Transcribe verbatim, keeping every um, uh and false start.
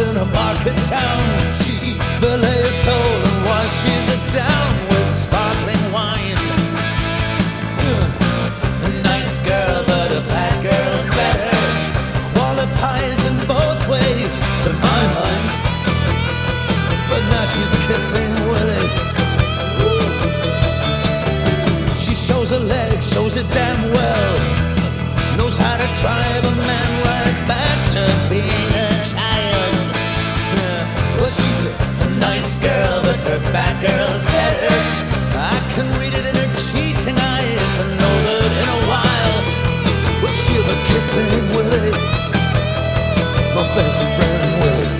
in a market town. She eats filet of soul and washes it down with sparkling wine. A nice girl, but a bad girl's better. Qualifies in both ways, to my mind. But now she's kissing Willie. She shows her legs, shows it damn well. Knows how to drive a man right back to being a child. Yeah. Well, she's a nice girl, but her bad girl's better. I can read it in her cheating eyes and know that in a while, well, she'll be kissing Willie, my best friend Willie.